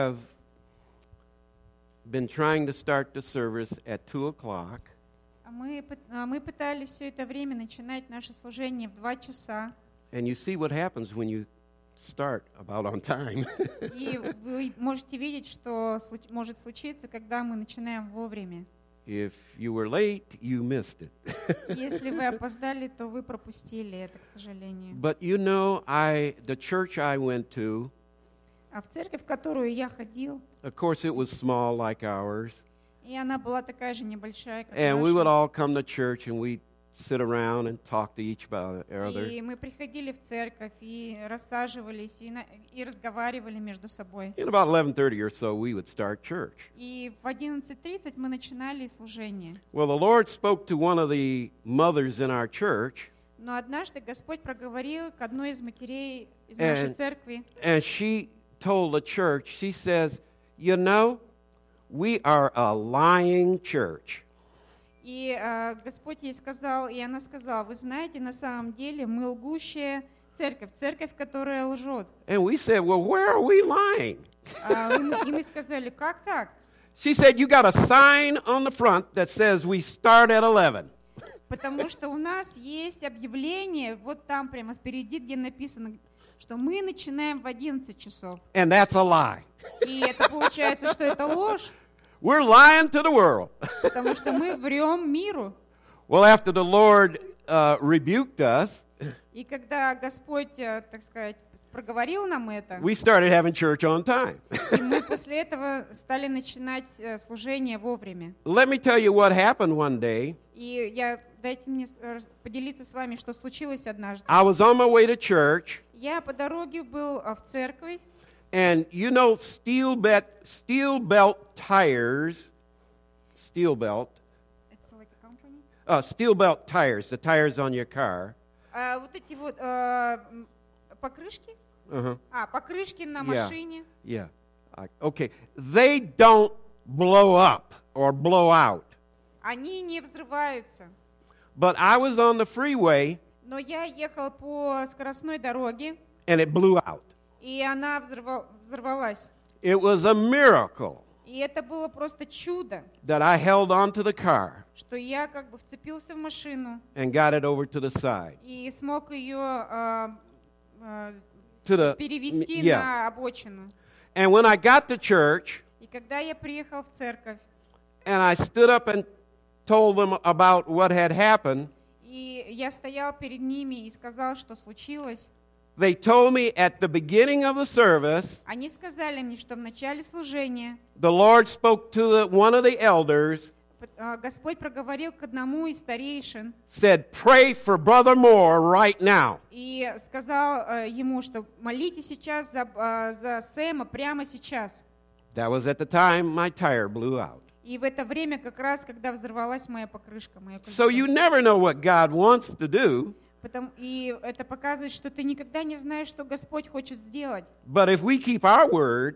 have been trying to start the service at 2 o'clock. Мы пытались все это время начинать наше служение в 2 часа. And you see what happens when you start about on time. И вы можете видеть, что может случиться, когда мы начинаем вовремя. If you were late, you missed it. Если вы опоздали, то вы пропустили это, к сожалению. But you know, the church I went to, А в церковь, в которую я ходил, of course it was small like ours, и она была такая же небольшая, как and we would наша. all come to church and we'd sit around and talk to each other. И мы приходили в церковь и рассаживались и разговаривали между собой. In about 11:30 or so, we would start church. И в 11:30 мы начинали служение. Well, the Lord spoke to one of the mothers in our church, Но однажды Господь проговорил к одной из матерей из нашей церкви, and she told the church, she says, you know, we are a lying church. и Господь ей сказал, и она сказала: вы знаете, на самом деле мы лгущая церковь, которая лжет. And we said, well, where are we lying? И мы сказали: как так? She said, you got a sign on the front that says we start at 11. Потому что у нас есть объявление вот там прямо впереди, где написано, что мы начинаем в 11 часов. And that's a lie. И это получается, что это ложь, We're lying to the world. потому что мы врем миру. Well, after the Lord rebuked us, И когда Господь, так сказать, проговорил нам это, we started having church on time. и мы после этого стали начинать служение вовремя. Let me tell you what happened one day. И дайте мне поделиться с вами, что случилось однажды. I was on my way to church, Я по дороге был в церковь, and you know steel belt tires, steel belt tires, the tires on your car. вот эти вот покрышки, Uh-huh. покрышки на Yeah. машине, Yeah. Okay. They don't blow up or blow out. они не взрываются. But I was on the freeway, Но я ехал по скоростной дороге, and it blew out. и она взорвалась. It was a miracle И это было просто чудо, that I held onto the car что я как бы вцепился в машину and got it over to the side. и смог ее To the перевести yeah. на обочину. And when I got to church, И когда я приехал в церковь, and I stood up and told them about what had happened, и я стоял перед ними и сказал, что случилось, they told me at the beginning of the service, они сказали мне, что в начале служения the Lord spoke to one of the elders, Господь проговорил к одному из старейшин said, pray for Brother Moore right now. и сказал ему, что молите сейчас за Сэма прямо сейчас. That was at the time my tire blew out. И в это время, как раз, когда взорвалась моя покрышка, мое So you колесо. never know what God wants to do, И это показывает, что ты никогда не знаешь, что Господь хочет сделать. but if we keep our word,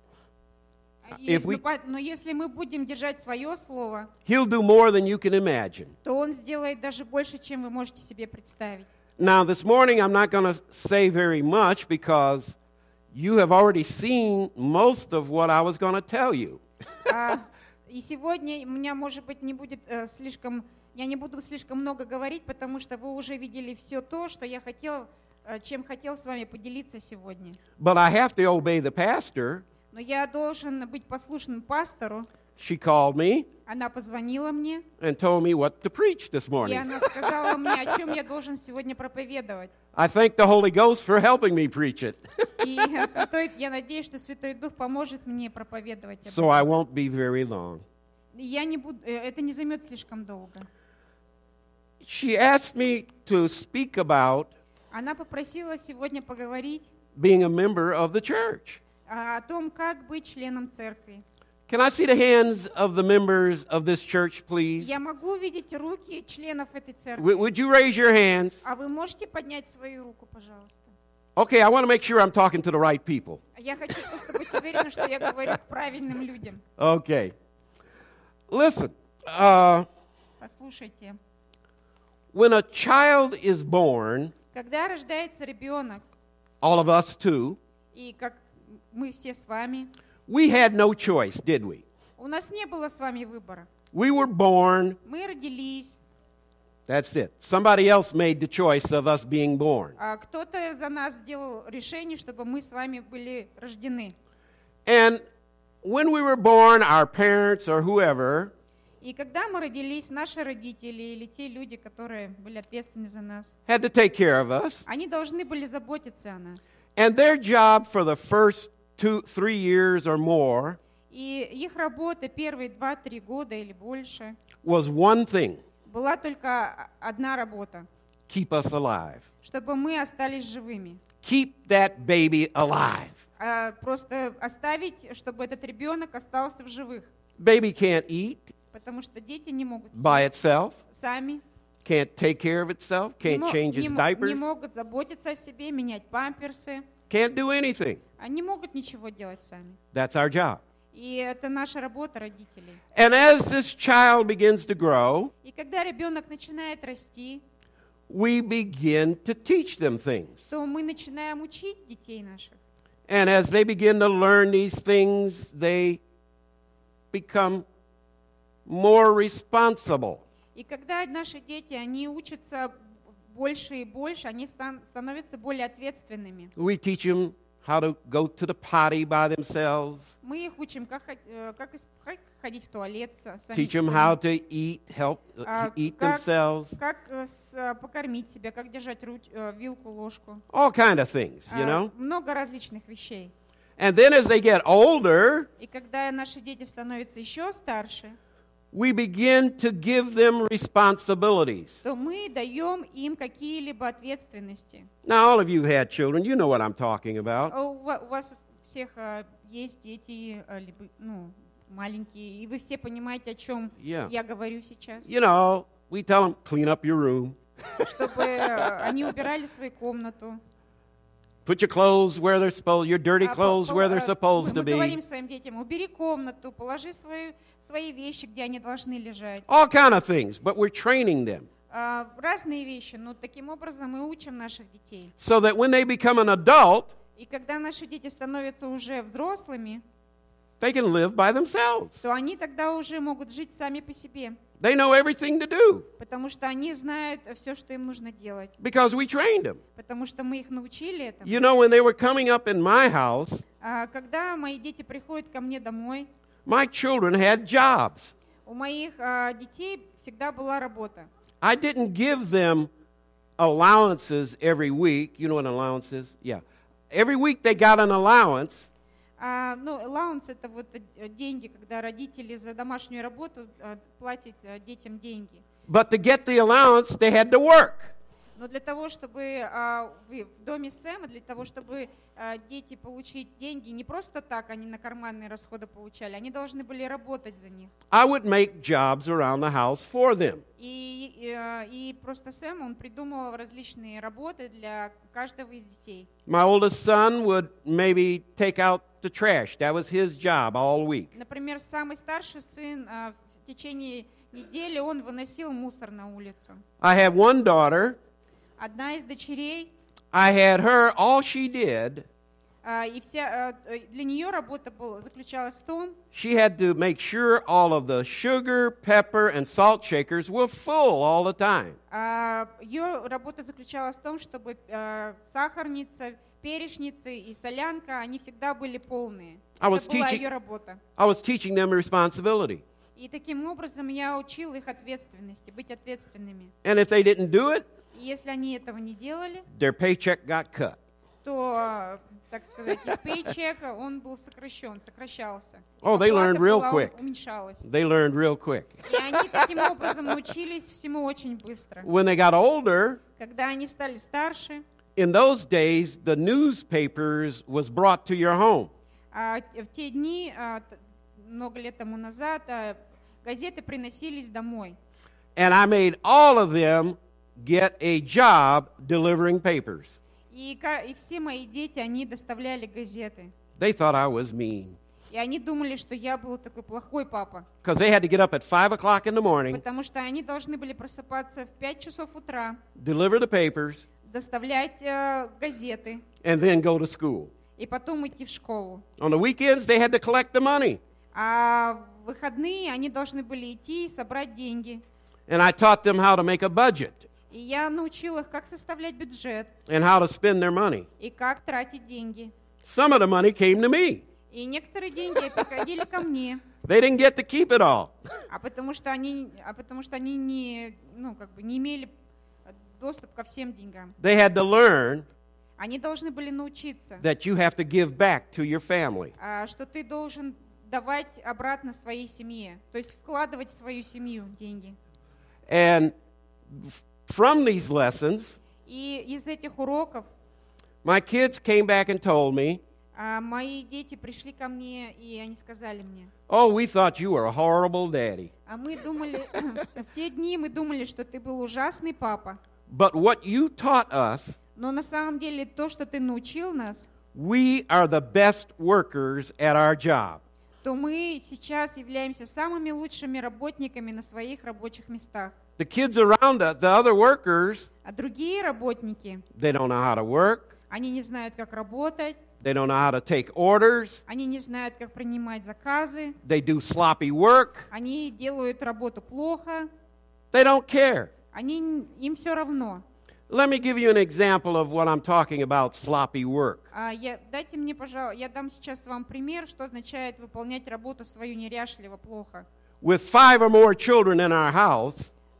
Но если мы будем держать свое слово, He'll do more than you can imagine. то Он сделает даже больше, чем вы можете себе представить. Now, this morning I'm not going to say very much because you have already seen most of what I was going to tell you. И сегодня у меня, может быть, не будет я не буду слишком много говорить, потому что вы уже видели все то, что я хотел, чем хотел с вами поделиться сегодня. But I have to obey the pastor. Но я должен быть послушным пастору. She called me Она позвонила мне, and told me what to preach this и morning. она сказала мне, о чем я должен сегодня проповедовать. I thank the Holy Ghost for helping me preach it, И я надеюсь, что Святой Дух поможет мне проповедовать об so I этом. won't be very long. Это не займет слишком долго. She asked me to speak about Она попросила сегодня поговорить being a member of the church. о том, как быть членом церкви. Can I see the hands of the members of this church, please? Я могу увидеть руки членов этой церкви. Would you raise your hands? А вы можете поднять свою руку, пожалуйста? Okay, I want to make sure I'm talking to the right people. Я хочу просто быть уверена, что я говорю к правильным людям. Okay. Listen, Послушайте. when a child is born, Когда рождается ребенок, all of us too, и как мы все с вами, We had no choice, did we? У нас не было с вами выбора. We were born. Мы родились. That's it. Somebody else made the choice of us being born. Кто-то за нас сделал решение, чтобы мы с вами были рождены. And when we were born, our parents or whoever И когда мы родились, наши родители или те люди, которые были ответственны за нас, had to take care of us. они должны были заботиться о нас. And their job for the first 2-3 years or more И их работа первые 2-3 года или больше was one thing: была только одна работа, keep us alive. чтобы мы остались живыми. Keep that baby alive. Просто оставить, чтобы этот ребенок остался в живых. Baby can't eat Потому что дети не могут by есть itself, сами, can't take care of itself, can't change its не diapers, могут заботиться о себе, менять памперсы. can't do anything. Они могут ничего делать сами. That's our job. И это наша работа родителей. And as this child begins to grow, И когда ребенок начинает расти, we begin to teach them things. то мы начинаем учить детей наших. And as they begin to learn these things, they become more responsible. И когда наши дети, они учатся больше и больше, они становятся более ответственными. We teach them how to go to the potty by themselves, Мы их учим, как ходить в туалет сами. teach them how to eat, help eat themselves, Как покормить себя, как держать вилку, ложку. all kind of things, you know. Много различных вещей. And then as they get older, И когда наши дети становятся еще старше, we begin to give them responsibilities. то мы даем им какие-либо ответственности. Now, all of you had children. You know what I'm talking about. У вас у всех есть дети, либо, маленькие, и вы все понимаете, о чем Yeah. я говорю сейчас. You know, we tell them, clean up your room. Чтобы они убирали свою комнату. Put your clothes where they're supposed, your dirty clothes where they're supposed to Мы говорим be. своим детям, убери комнату, положи свои вещи, где они должны лежать. All kind of things, but we're training them Разные вещи, но таким образом мы учим наших детей. so that when they become an adult, И когда наши дети становятся уже взрослыми, they can live by themselves. то они тогда уже могут жить сами по себе, They know everything to do потому что они знают все, что им нужно делать, because we trained them. потому что мы их научили этому. You know, when they were coming up in my house, Когда мои дети приходят ко мне домой, my children had jobs. у моих детей всегда была работа. I didn't give them allowances every week. You know what an allowance is? Yeah. Every week they got an allowance. Allowance — это вот деньги, когда родители за домашнюю работу платят детям деньги. But to get the allowance, they had to work. Но для того, чтобы в доме Сэма, для того, чтобы дети получить деньги, не просто так они на карманные расходы получали, они должны были работать за них. I would make jobs around the house for them. И просто Сэм, он придумывал различные работы для каждого из детей. My oldest son would maybe take out the trash. That was his job all week. Например, самый старший сын в течение недели он выносил мусор на улицу. I have one daughter. Одна из дочерей, I had her, all she did, и для нее работа заключалась в том, she had to make sure all of the sugar, pepper, and salt shakers were full all the time. ее работа заключалась в том, чтобы сахарница, перечница и солянка, они всегда были полные. Это была ее работа. I was teaching them responsibility. И таким образом я учил их ответственности, быть ответственными. And if they didn't do it, И если они этого не делали, their paycheck got cut. то, так сказать, их paycheck, он был сокращался. Oh, they learned real Оплата quick. была уменьшалась. They learned real quick. И они таким образом научились всему очень быстро. When they got older, Когда они стали старше, in those days, the newspapers was brought to your home. в те дни, много лет тому назад, газеты приносились домой. And I made all of them get a job delivering papers. И все мои дети, они доставляли газеты. They thought I was mean И они думали, что я был такой плохой папа. because they had to get up at 5 o'clock in the morning, Потому что они должны были просыпаться в 5 часов утра, deliver the papers, доставлять газеты and then go to school. и потом идти в школу. On the weekends, they had to collect the money. А в выходные они должны были идти и собрать деньги. And I taught them how to make a budget И я научил их, как составлять бюджет and how to spend their money. и как тратить деньги. Some of the money came to me. И некоторые деньги приходили ко мне, They didn't get to keep it all. потому что они не, не имели доступ ко всем деньгам. They had to learn Они должны были научиться, that you have to give back to your family. что ты должен давать обратно своей семье, то есть вкладывать в свою семью деньги. And from these lessons, И из этих уроков my kids came back and told me, мои дети пришли ко мне, и они сказали мне, "Oh, we thought you were a horrible daddy. мы думали, в те дни мы думали, что ты был ужасный папа, But what you taught us, но на самом деле то, что ты научил нас, we are the best workers at our job." то мы сейчас являемся самыми лучшими работниками на своих рабочих местах. The kids around us, the other workers, А другие работники, they don't know how to work. они не знают, как работать, They don't know how to take orders. они не знают, как принимать заказы, They do sloppy work. они делают работу плохо, They don't care. им все равно. Let me give you an example of what I'm talking about, sloppy work. Дайте мне, пожалуйста, я дам сейчас вам пример, что означает выполнять работу свою неряшливо, плохо. With 5 or more children in our house,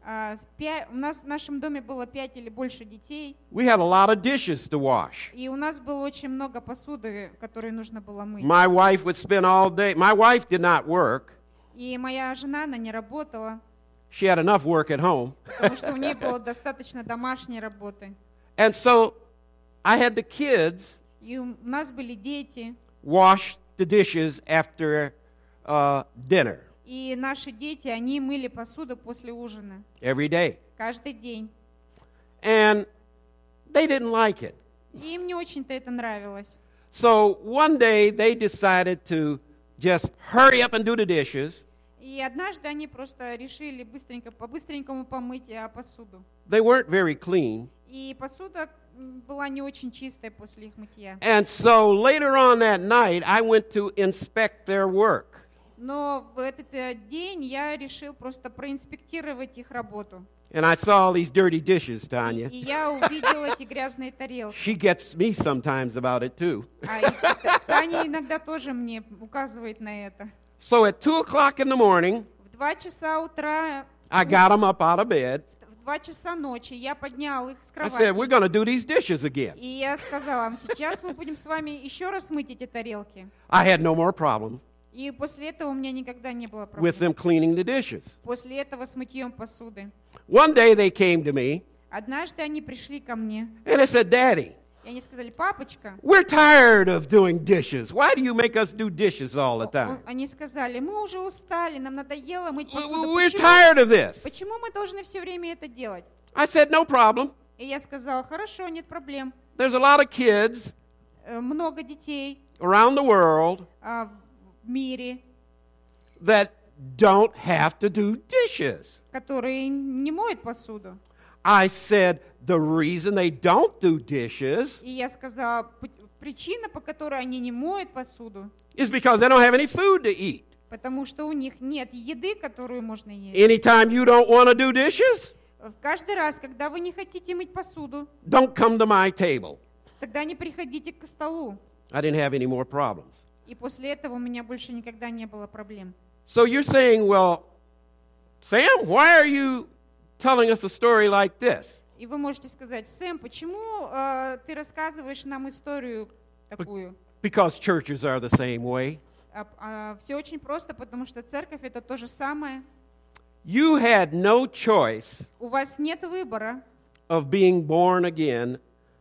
У нас в нашем доме было 5 или больше детей, we had a lot of dishes to wash. и у нас было очень много посуды, которую нужно было мыть. My wife would spend all day. My wife did not work. И моя жена, она не работала, She had enough work at home. потому что у нее было достаточно домашней работы. And so I had the kids И у нас были дети, wash the dishes after dinner и наши дети, они мыли посуду после ужина every day. каждый день. And they didn't like it. И им не очень-то это нравилось. So one day they decided to just hurry up and do the dishes. И однажды они просто решили по-быстренькому помыть посуду. They weren't very clean. И посуда была не очень чистая после их мытья. And so later on that night, I went to inspect their work. Но в этот день я решил просто проинспектировать их работу. And I saw all these dirty dishes, Tanya. И я увидел эти грязные тарелки. She gets me sometimes about it too. И Таня иногда тоже мне указывает на это. So at 2 o'clock in the morning, В 2 часа утра, I got them up out of bed. в 2 часа ночи я поднял их с I said, we're кровати. going to do these dishes again. И я сказала, сейчас мы будем с вами еще раз мыть эти тарелки. I had no more problem И после этого у меня никогда не было with them проблем. cleaning the dishes. После этого с мытьем посуды. One day they came to me Однажды они пришли ко мне, and they said, Daddy, и они сказали, папочка, we're tired of doing dishes. Why do you make us do dishes all the time? они сказали, мы уже устали, нам надоело мыть посуду. We're tired of this. Почему мы должны все время это делать? I said, no problem. И я сказала, хорошо, нет проблем. There's a lot of kids Много детей around the world в мире, that don't have to do dishes. которые не моют посуду. I said, the reason they don't do dishes И я сказала, причина, по которой они не моют посуду, is because they don't have any food to eat. потому что у них нет еды, которую можно есть. Anytime you don't want to do dishes, Каждый раз, когда вы не хотите мыть посуду, don't come to my table. тогда не приходите к столу. I didn't have any more problems. И после этого у меня больше никогда не было проблем. So you're saying, well, Sam, why are you telling us a story like this? И вы можете сказать, Сэм, почему ты рассказываешь нам историю такую? Because churches are the same way. Все очень просто, потому что церковь это то же самое. You had no choice У вас нет выбора of being born again,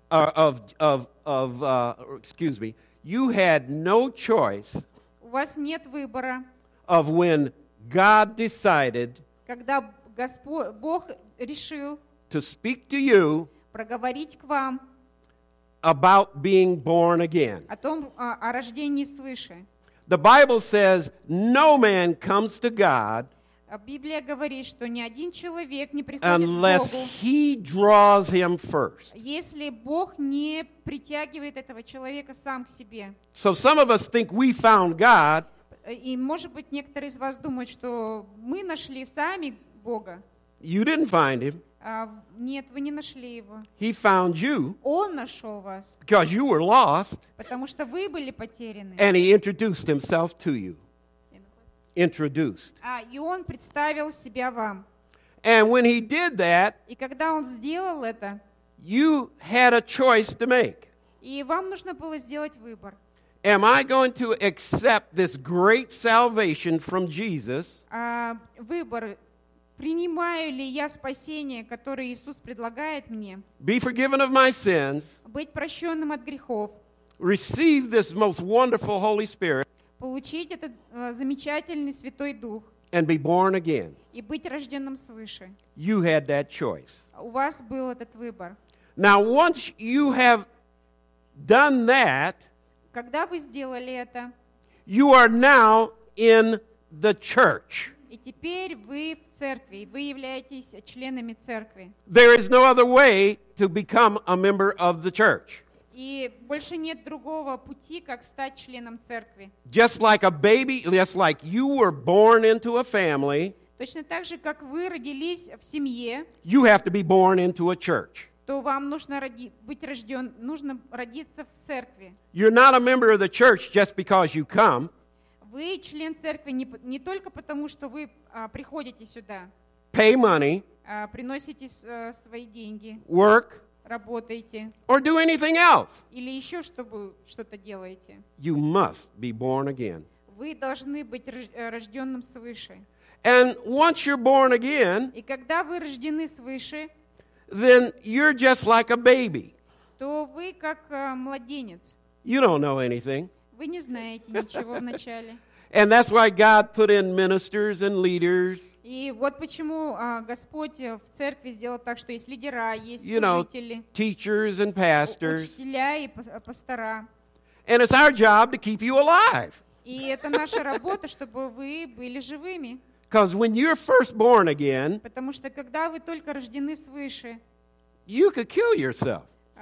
you had no choice У вас нет выбора, of when God decided когда Бог решил to speak to you проговорить к вам about being born again. о рождении свыше. The Bible says no man comes to God Библия говорит, что ни один человек не приходит unless к Богу, he draws him first. если Бог не притягивает этого человека сам к себе. So some of us think we found God, И, может быть, некоторые из вас думают, что мы нашли сами Бога. you didn't find him. Нет, вы не нашли его. He found you Он нашел вас, because you were lost, потому что вы были потеряны. and he introduced himself to you. Introduced. И Он представил себя вам. And when he did that, И когда Он сделал это, you had a choice to make. и вам нужно было сделать выбор. Am I going to accept this great salvation from Jesus, Выбор, принимаю ли я спасение, которое Иисус предлагает мне, be forgiven of my sins, быть прощенным от грехов, receive this most wonderful Holy Spirit, получить этот замечательный Святой Дух and be born again? и быть рожденным свыше. You had that choice. У вас был этот выбор. Now, once you have done that, Когда вы сделали это, you are now in the church. и теперь вы в церкви, вы являетесь членами церкви. There is no other way to become a member of the church. И больше нет другого пути, как стать членом церкви. Just like a baby, just like you were born into a family, Точно так же, как вы родились в семье, you have to be born into a church. то вам нужно нужно родиться в церкви. You're not a member of the church just because you come. Вы член церкви не только потому, что вы приходите сюда, Pay money, приносите свои деньги, work, работаете or do anything else. или еще что-то делаете. You must be born again. Вы должны быть рожденным свыше. And once you're born again, И когда вы рождены свыше, then you're just like a baby. то вы как младенец. You don't know anything. Вы не знаете ничего вначале. And that's why God put in ministers and leaders, И вот почему Господь в церкви сделал так, что есть лидера, есть you know, служители, teachers and pastors. учителя и пастора. And it's our job to keep you alive. И это наша работа, чтобы вы были живыми. Because when you're first born again, Потому что когда вы только рождены свыше, you could kill yourself.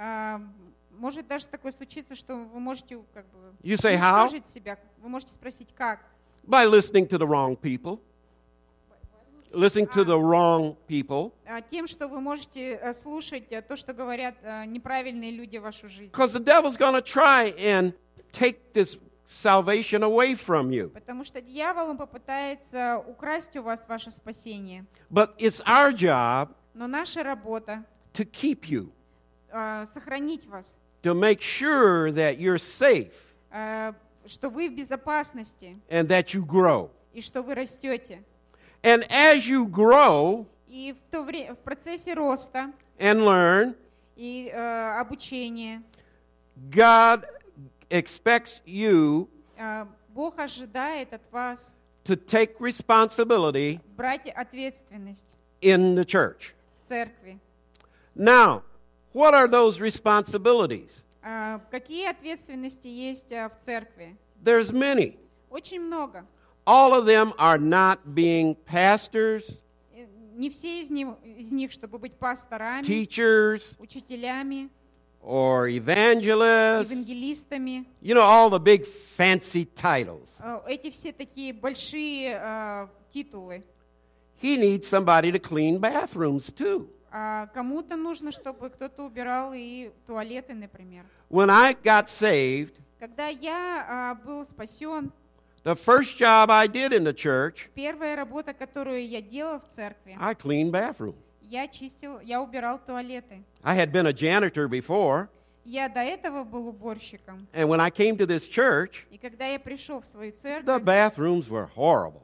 может даже такое случиться, что вы можете как бы You say how? уничтожить себя. Вы можете спросить, как? By listening to the wrong people. Listening to the wrong people. Тем, что вы можете слушать то, что говорят неправильные люди в вашу жизнь. Because the devil's going to try and take this salvation away from you. Потому что дьявол он попытается украсть у вас ваше спасение. But it's our job Но наша работа to keep you, сохранить вас, to make sure that you're safe что вы в безопасности and that you grow. и что вы растете. And as you grow И в процессе роста and learn, и обучения God expects you Бог ожидает от вас to take responsibility брать ответственность in the church. в церкви. Now, what are those responsibilities? Какие ответственности есть в церкви? There's many. Очень много. All of them are not being pastors, Не все из них, чтобы быть пасторами, teachers, учителями, or evangelists. евангелистами. You know, all the big fancy titles. Эти все такие большие титулы. He needs somebody to clean bathrooms too. Кому-то нужно, чтобы кто-то убирал и туалеты, например. When I got saved, Когда я был спасен, the first job I did in the church, первая работа, которую я делал в церкви, I cleaned bathrooms. я убирал туалеты. I had been a janitor before, Я до этого был уборщиком. and when I came to this church, И когда я пришел в свою the церковь, bathrooms were horrible.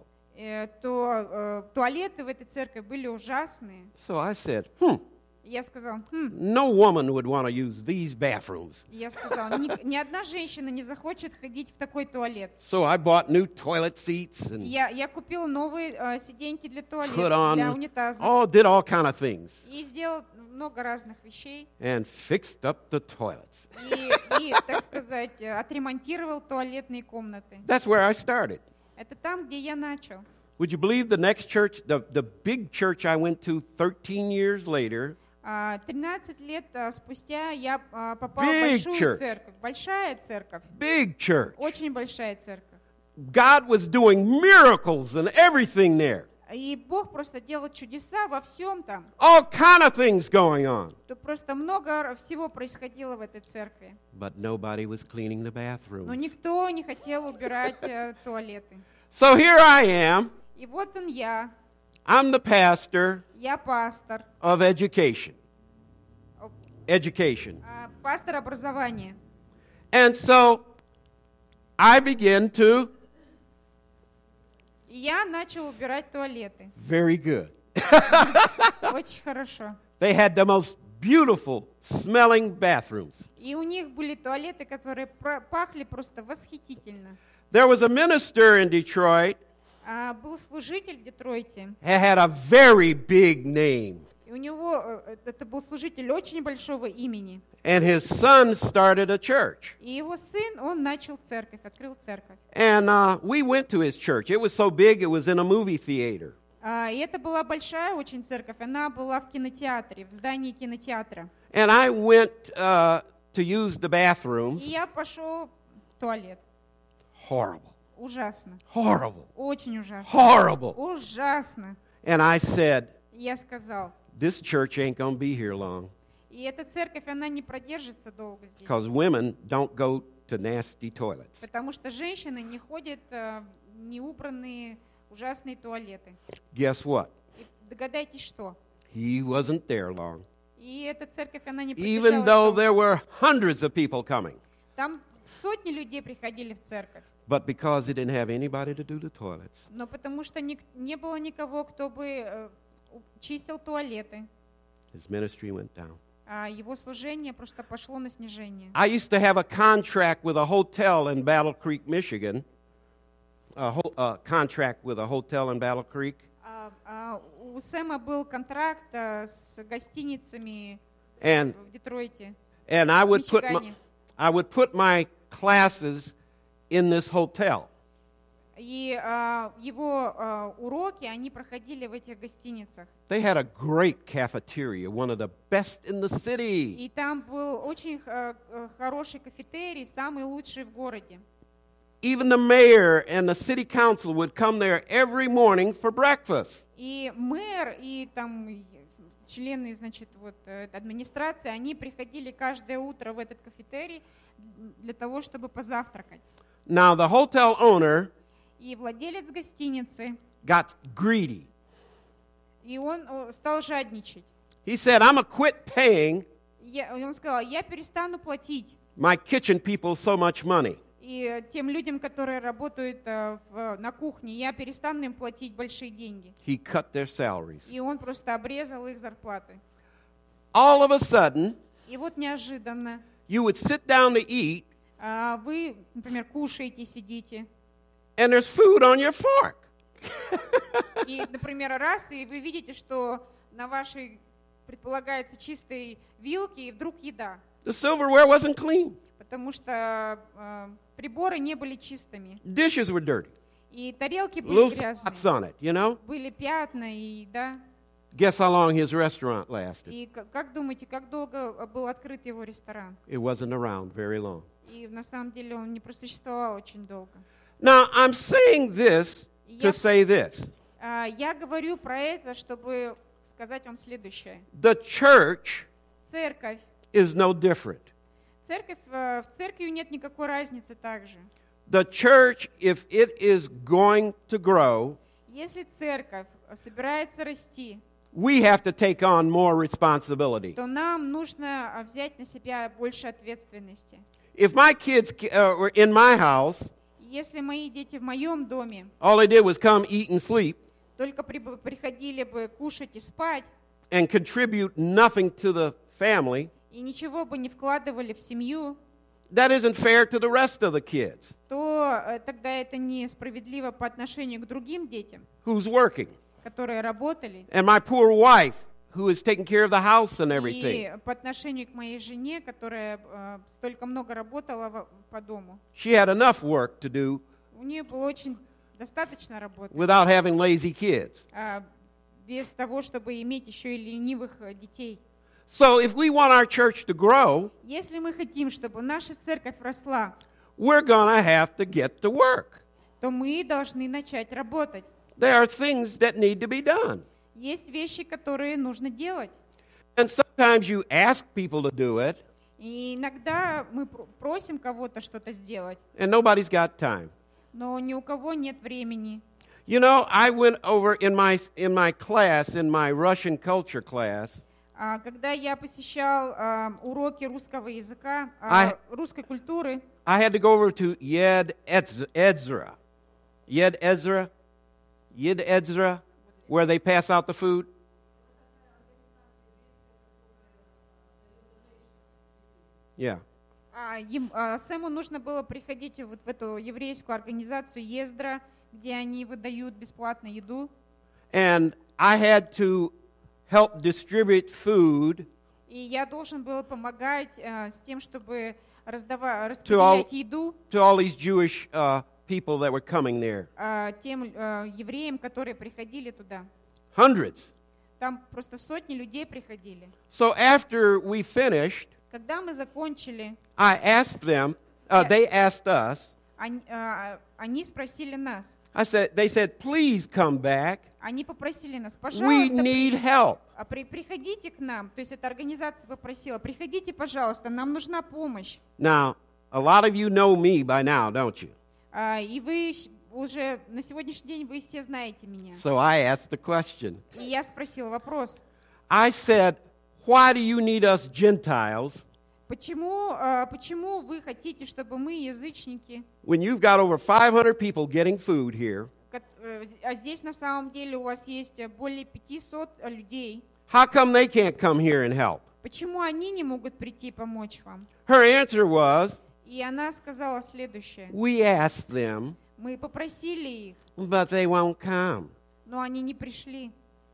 то туалеты в этой церкви были ужасные. So I said, И я сказал, no woman would want to use these bathrooms. И я сказала, ни одна женщина не захочет ходить в такой туалет. So I bought new toilet seats and Я купил новые сиденьки для put туалета, для on, унитаза. did all kind of things И сделал много разных вещей. and fixed up the toilets. И, так сказать, отремонтировал туалетные комнаты. That's where I started. Это там, где я начал. Would you believe the next church, the big church I went to 13 years later, 13 лет спустя я попал в Big большую church. церковь. Большая церковь. big church. Очень большая церковь. God was doing miracles and everything there. И Бог просто делал чудеса во всем там. All kind of things going on. То просто много всего происходило в этой церкви. But nobody was cleaning the Но bathrooms. никто не хотел убирать туалеты. So here I am. И вот он я I'm the pastor пастор, of education. Education. Пастор образования. And so I begin to, И я начал убирать туалеты. very good. Очень хорошо. They had the most beautiful smelling bathrooms. И у них были туалеты, которые пахли просто восхитительно. There was a minister in Detroit Был служитель в Детройте, who had a very big name. и у него, это был служитель очень большого имени. And his son started a church. И его сын, он начал церковь, открыл церковь. And we went to his church. It was so big, it was in a movie theater. И это была большая очень церковь, она была в кинотеатре, в здании кинотеатра. And I went to use the bathrooms. И я пошел в туалет. Horrible. Ужасно. Horrible. Очень ужасно. Horrible. Ужасно. And I said, И я сказал, this church ain't going to be here long и эта церковь, она не продержится долго здесь. because women don't go to nasty toilets. Потому что женщины не ходят в неубранные ужасные туалеты. Guess what? И догадайтесь, что? He wasn't there long. И эта церковь, она не Even продержалась though долго. there were hundreds of people coming. Там сотни людей приходили в церковь. But because he didn't have anybody to do the toilets, Но потому что не было никого, кто бы чистил туалеты. his ministry went down. Его служение просто пошло на снижение. I used to have a contract with a hotel in Battle Creek, Michigan. A contract with a hotel in Battle Creek. У Сэма был контракт с гостиницами And в Детройте, and I в would Мичигане. put my classes in this hotel. И его уроки, они проходили в этих гостиницах. They had a great cafeteria, one of the best in the city. И там был очень хороший кафетерий, самый лучший в городе. Even the mayor and the city council would come there every morning for breakfast. И мэр, и там члены, значит, вот администрации, они приходили каждое утро в этот кафетерий для того, чтобы позавтракать. Now the hotel owner И владелец гостиницы, got greedy. и он стал жадничать. He said, "I'm gonna quit paying И он сказал, я перестану платить my kitchen people so much money." и тем людям, которые работают на кухне, я перестану им платить большие деньги. He cut their salaries. И он просто обрезал их зарплаты. All of a sudden, И вот неожиданно you would sit down to eat, вы, например, кушаете, сидите, and there's food on your fork. и, например, раз, и вы видите, что на вашей, предполагается, чистой вилке, и вдруг еда, The silverware wasn't clean. потому что приборы не были чистыми, Dishes were dirty. и тарелки Little были грязные, spots on it, you know? были пятна, и да. Guess how long his restaurant lasted? И как думаете, как долго был открыт его ресторан? It wasn't around very long. И на самом деле он не просуществовал очень долго. Now, I'm saying this to Я- say this. Я говорю про это, чтобы сказать вам следующее. The church Церковь. is no different. В церкви нет никакой разницы также. The church, if it is going to grow, Если церковь собирается расти, we have to take on more responsibility. то нам нужно взять на себя больше ответственности. If my kids were in my house, Если мои дети в моем доме all they did was come, eat, and sleep, только приходили бы кушать и спать, and contribute nothing to the family, и ничего бы не вкладывали в семью, that isn't fair to the rest of the kids то тогда это несправедливо по отношению к другим детям, who's working. которые работали, And my poor wife, who is taking care of the house and everything. и по отношению к моей жене, которая столько много работала по дому. She had enough work to do, У нее было очень достаточно работать, without having lazy kids. без того, чтобы иметь еще и ленивых детей. So if we want our church to grow, Если мы хотим, чтобы наша церковь росла, we're going to have to get to work. то мы должны начать работать. There are things that need to be done. Есть вещи, которые нужно делать. And sometimes you ask people to do it, И иногда мы просим кого-то что-то сделать, and nobody's got time. но ни у кого нет времени. You know, I went over in my class, in my Russian culture class, Когда я посещал уроки русского языка, русской культуры, I had to go over to Yed Ezra, where they pass out the food. Yeah. Сэму нужно было приходить вот в эту еврейскую организацию Ездра, где они выдают бесплатно еду. And I had to help distribute food И я должен был помогать с тем, чтобы распределять еду to all these Jewish people that were coming there. Тем евреям, которые приходили туда. Hundreds. Там просто сотни людей приходили. So after we finished, Когда мы закончили, I asked them, they asked us, они спросили нас. they said, please come back. Они попросили нас, We пожалуйста, need help. приходите к нам. То есть эта организация попросила, приходите, пожалуйста, нам нужна помощь. Now, a lot of you know me by now, don't you? И вы уже на сегодняшний день вы все знаете меня. So I asked the question. И я спросила вопрос. I said, why do you need us Gentiles Почему вы хотите, чтобы мы, язычники, when you've got over 500 people getting food here? а здесь на самом деле у вас есть более 500 людей, How come they can't come here and help? почему они не могут прийти и помочь вам? Her answer was, И она сказала следующее. we asked them, Мы попросили их, but they won't come. но они не пришли.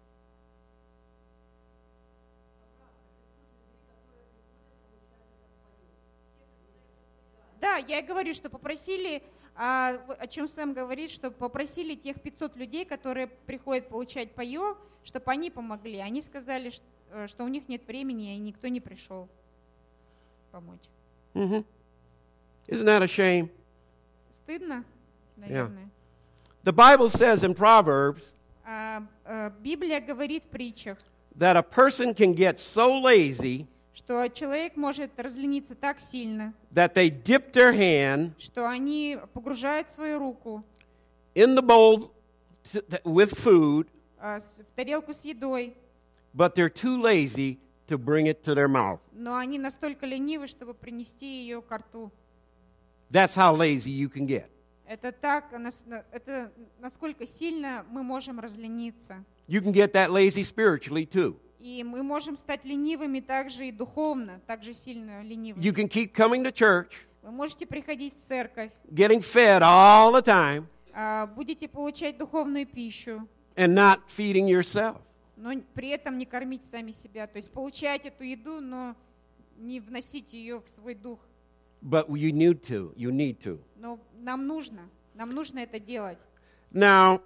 Да, я и говорю, что попросили, о чем Сэм говорит, что попросили тех 500 людей, которые приходят получать паёк, чтобы они помогли. Они сказали, что у них нет времени, и никто не пришел помочь. Mm-hmm. Isn't that a shame? Стыдно, наверное. The Bible says in Proverbs Библия говорит в притчах, that a person can get so lazy что человек может разлениться так сильно, that they dip their hand что они погружают свою руку in the bowl with food, в тарелку с едой, but they're too lazy to bring it to their mouth. но они настолько ленивы, чтобы принести ее к рту. That's how lazy you can get. Это насколько сильно мы можем разлениться. You can get that lazy spiritually too. И мы можем стать ленивыми также и духовно, также сильно ленивыми. You can keep coming to church, Вы можете приходить в церковь, getting fed all the time, будете получать духовную пищу, and not feeding yourself. но при этом не кормить сами себя. То есть получать эту еду, но не вносить ее в свой дух. But you need to. Но нам нужно это делать. Now,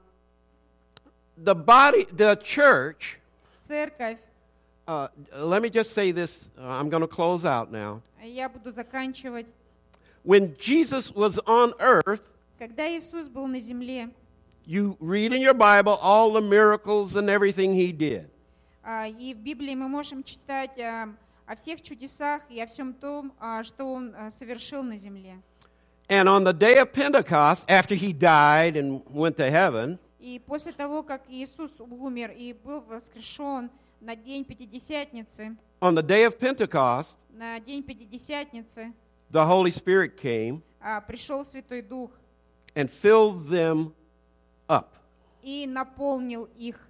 the church, Церковь, let me just say this, I'm going to close out now. я буду заканчивать. When Jesus was on earth, Когда Иисус был на земле, you read in your Bible all the miracles and everything he did. И в Библии мы можем читать о всех чудесах и о всем том, что Он совершил на земле. And on the day of Pentecost, after he died and went to heaven, И после того, как Иисус умер и был воскрешен на день Пятидесятницы, on the day of Pentecost, на день Пятидесятницы the Holy Spirit came пришел Святой Дух and filled them up. и наполнил их.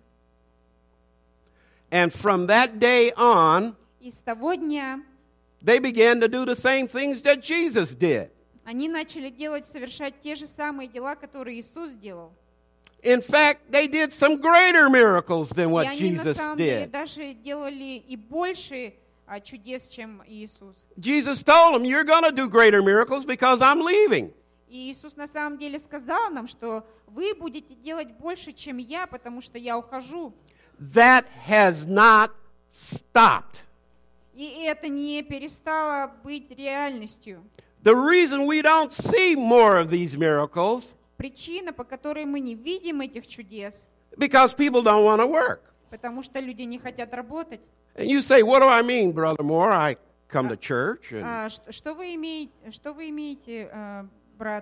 And from that day on, И с того дня they began to do the same things that Jesus did. они начали совершать те же самые дела, которые Иисус делал. In fact, they did some greater miracles than И what они на Jesus самом деле did. даже делали и больше чудес, чем Иисус. Jesus told them, you're going to do greater miracles because I'm leaving. И Иисус на самом деле сказал нам, что вы будете делать больше, чем я, потому что я ухожу. That has not stopped. И это не перестало быть реальностью. The reason we don't see more of these miracles, Причина, по которой мы не видим этих чудес, because people don't want to work. потому что люди не хотят работать. And you say, what do I mean, Brother Moore? I come to church. And Что вы имеете, брат?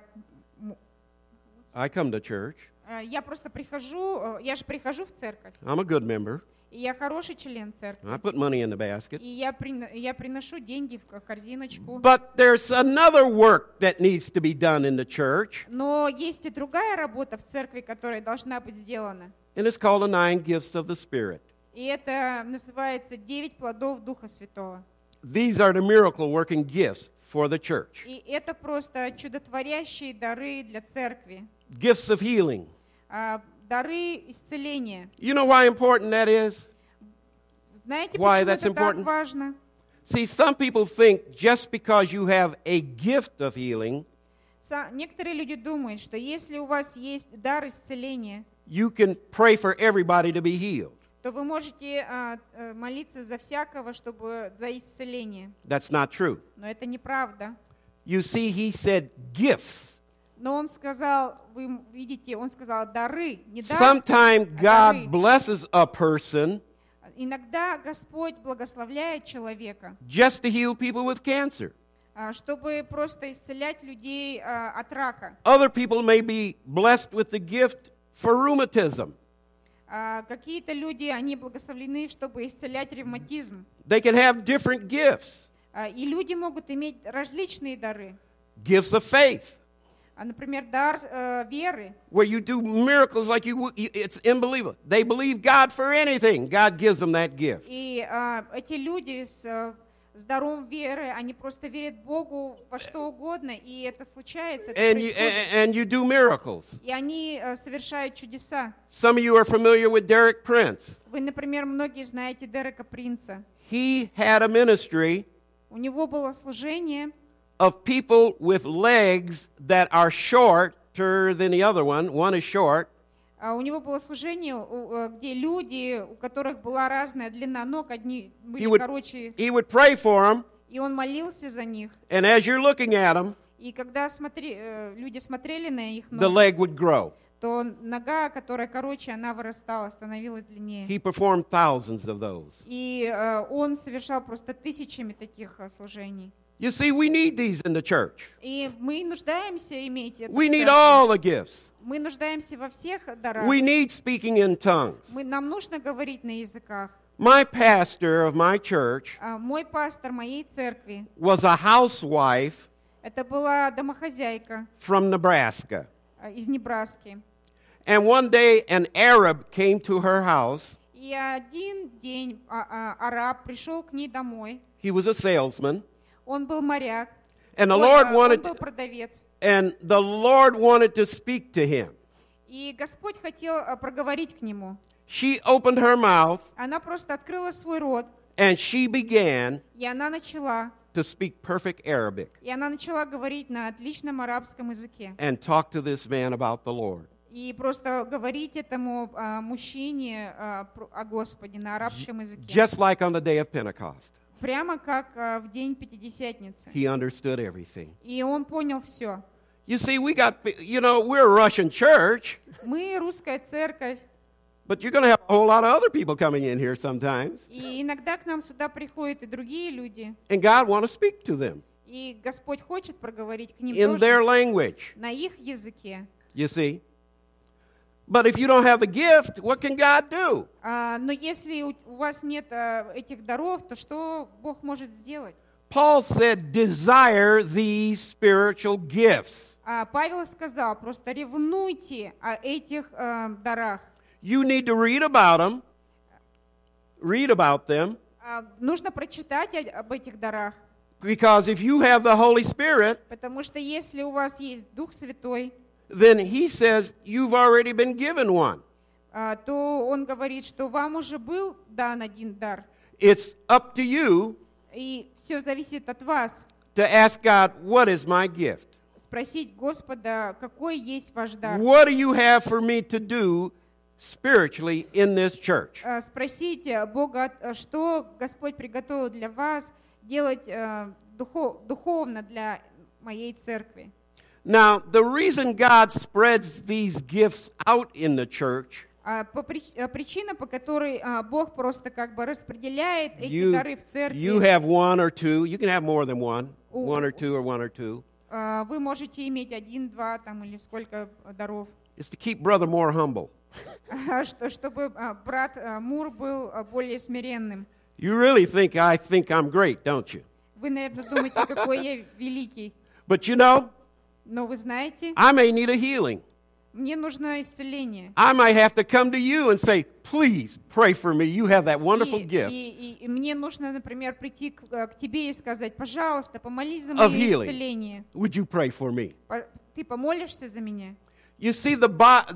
I come to church. Я просто прихожу, я же прихожу в церковь, I'm a good member. и я хороший член церкви. I put money in the basket. И я приношу деньги в корзиночку. But there's another work that needs to be done in the church, Но есть и другая работа в церкви, которая должна быть сделана. and it's called the 9 gifts of the Spirit. И это называется 9 плодов Духа Святого. These are the miracle-working gifts for the church. И это просто чудотворящие дары для церкви. Gifts of healing. Дары исцеления. You know why important that is? Знаете, Why почему that's это так important? важно? See, some people think just because you have a gift of healing, Некоторые люди думают, что если у вас есть дар исцеления, you can pray for everybody to be healed. то вы можете молиться за всякого, чтобы за исцеление. That's not true. Но это неправда. You see, he said gifts. Но он сказал, вы видите, он сказал дары, не дар. Sometimes дары. God blesses a person Иногда Господь благословляет человека, just to heal people with cancer. чтобы просто исцелять людей от рака. Other people may be blessed with the gift for rheumatism. Какие-то люди, они благословлены, чтобы исцелять ревматизм. They can have different gifts. И люди могут иметь различные дары. Gifts of faith, Например, дар веры. where you do miracles like it's unbelievable. They believe God for anything. God gives them that gift. И эти люди с даром веры, они просто верят Богу во что угодно, и это случается, это происходит. And you do miracles. И они совершают чудеса. Some of you are familiar with Derek Prince. Вы, например, многие знаете Дерека Принца. He had a ministry У него было служение of people with legs that are shorter than the other one. One is short. у него было служение, где люди, у которых была разная длина ног, одни были короче, He would pray for them, и он молился за них. and as you're looking at them, И когда люди смотрели на их the ноги, leg would grow. то нога, которая короче, она вырастала, становилась длиннее. He performed thousands of those. И он совершал просто тысячами таких служений. You see, we need these in the church. И мы нуждаемся иметь это. We в need церкви. all the gifts. Мы нуждаемся во всех дарах. We need speaking in tongues. Нам нужно говорить на языках. My pastor of my church Мой пастор моей церкви, was a housewife это была домохозяйка from Nebraska. из Небраски. And one day an Arab came to her house. И один день араб пришел к ней домой. He was a salesman. Он был моряк. And the Он Lord был продавец. wanted to speak to him. И Господь хотел проговорить к нему. She opened her mouth Она просто открыла свой рот, and she began и она начала. to speak perfect Arabic И она начала говорить на отличном арабском языке. and talk to this man about the Lord. И просто говорить этому мужчине о Господе на арабском языке. Just like on the day of Pentecost. Прямо как в день Пятидесятницы. He understood everything. И он понял все. You see, we're a Russian church, Мы русская церковь, but you're going to have a whole lot of other people coming in here sometimes. и иногда к нам сюда приходят и другие люди. And God wants to speak to them И Господь хочет проговорить к ним in their тоже language, на их языке. you see. But if you don't have the gift, what can God do? Но если у вас нет этих даров, то что Бог может сделать? Paul said, desire these spiritual gifts. Павел сказал, просто ревнуйте о этих дарах. You need to read about them, Нужно прочитать об этих дарах, because if you have the Holy Spirit, потому что если у вас есть Дух Святой, then he says you've already been given one. то он говорит, что вам уже был дан один дар. It's up to you И все зависит от вас. to ask God, what is my gift? спросить Господа, какой есть ваш дар. What do you have for me to do spiritually in this church? Спросить Бога, что Господь приготовил для вас делать духовно для моей церкви. Now, the reason God spreads these gifts out in the church, Причина, по которой Бог просто как бы распределяет эти you, дары в церкви. you have one or two. You can have more than one. One or two or one or two. Вы можете иметь 1, 2 там, или сколько даров. It's to keep Brother more humble. Чтобы брат Мур был более смиренным. You really think I'm great, don't you? Вы, наверное, думаете, какой я великий. But you know, Но вы знаете, I may need a healing. мне нужно исцеление. I might have to come to you and say, please pray for me. You have that wonderful gift И мне нужно, например, прийти к тебе и сказать, пожалуйста, помолись за of мое healing. исцеление. Would you pray for me? Ты помолишься за меня? You see, the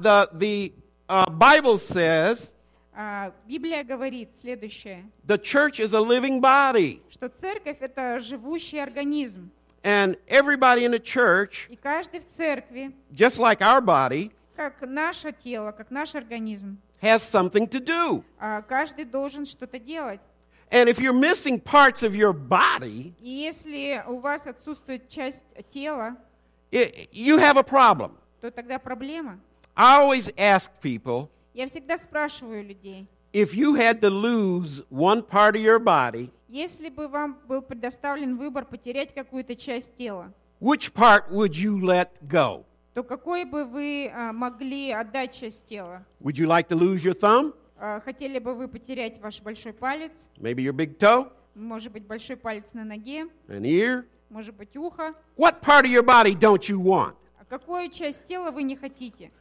Bible says Библия говорит следующее, the church is a living body. что церковь — это живущий организм. And everybody in the church, И каждый в церкви, just like our body, как наше тело, как наш организм, has something to do. каждый должен что-то делать. And if you're missing parts of your body, И если у вас отсутствует часть тела, you have a problem. то тогда проблема. I always ask people, Я всегда спрашиваю людей, if you had to lose one part of your body, если бы вам был предоставлен выбор потерять какую-то часть тела, which part would you let go? то какой бы вы могли отдать часть тела? Would you like to lose your thumb? Хотели бы вы потерять ваш большой палец, Maybe your big toe? может быть, большой палец на ноге, An ear? может быть, ухо? What part of your body don't you want? А какую часть тела вы не хотите?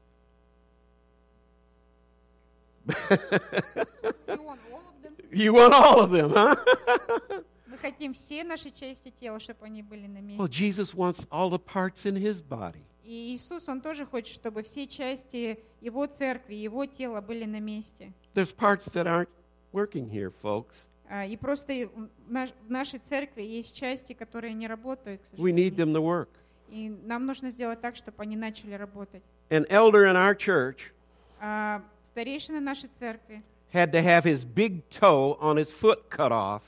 You want all of them, huh? Мы хотим все наши части тела, чтобы они были на Well, месте. Jesus wants all the parts in his body. И Иисус, Он тоже хочет, чтобы все части Его церкви, Его тела были на месте. There's parts that aren't working here, folks. И просто в нашей церкви есть части, которые не работают, к We need сожалению. them to work. И нам нужно сделать так, чтобы они начали работать. An elder in our church Старейшина нашей церкви had to have his big toe on his foot cut off